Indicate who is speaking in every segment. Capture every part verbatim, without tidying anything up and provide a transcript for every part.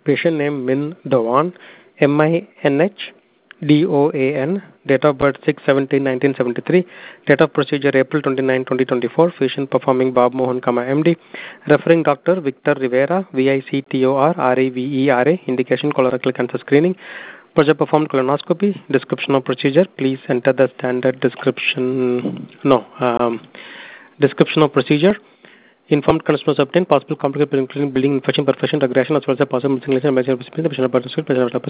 Speaker 1: Patient name Min Doan, M I N H D O A N, date of birth six seventeen nineteen seventy-three, date of procedure April twenty-ninth twenty twenty-four, patient performing Bob Mohan, M D, referring doctor Victor Rivera, V I C T O R R E V E R A, indication colorectal cancer screening, procedure performed colonoscopy, description of procedure, please enter the standard description, no, um, description of procedure. Informed consent was obtained. Possible complications including bleeding, infection, perforation, regression, as well as possible missing lesion, patient patient patient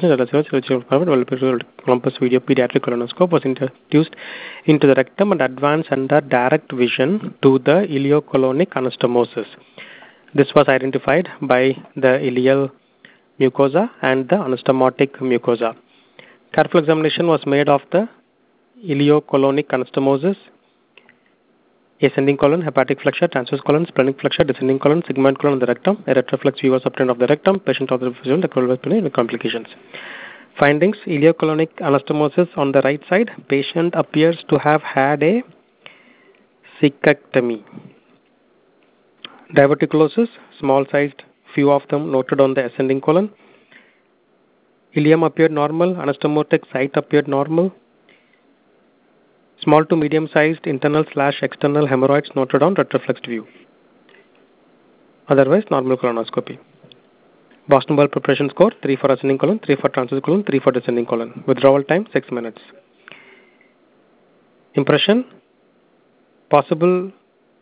Speaker 1: Columbus video pediatric colonoscope was introduced into the rectum and advanced under direct vision to the ileocolonic anastomosis. This was identified by the ileal mucosa and the anastomotic mucosa. Careful examination was made of the ileocolonic anastomosis, ascending colon, hepatic flexure, transverse colon, splenic flexure, descending colon, sigmoid colon, and the rectum. A retroflex view was obtained of the rectum. Patient observation, the colon with complications. Findings: ileocolonic anastomosis on the right side. Patient appears to have had a cecectomy. Diverticulosis, small-sized, few of them noted on the ascending colon. Ileum appeared normal. Anastomotic site appeared normal. Small to medium-sized internal slash external hemorrhoids noted on retroflexed view. Otherwise, normal colonoscopy. Boston Weld preparation score, three for ascending colon, three for transverse colon, three for descending colon. Withdrawal time, six minutes. Impression, possible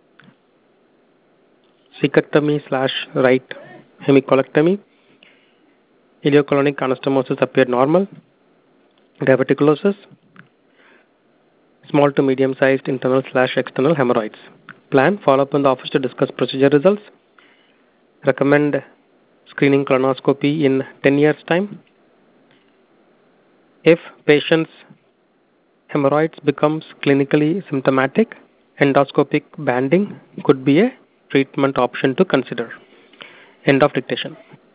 Speaker 1: cecectomy slash right hemicolectomy. Ileocolonic anastomosis appeared normal. Diverticulosis, small to medium-sized internal slash external hemorrhoids. Plan, follow up in the office to discuss procedure results. Recommend screening colonoscopy in ten years' time. If patient's hemorrhoids becomes clinically symptomatic, endoscopic banding could be a treatment option to consider. End of dictation.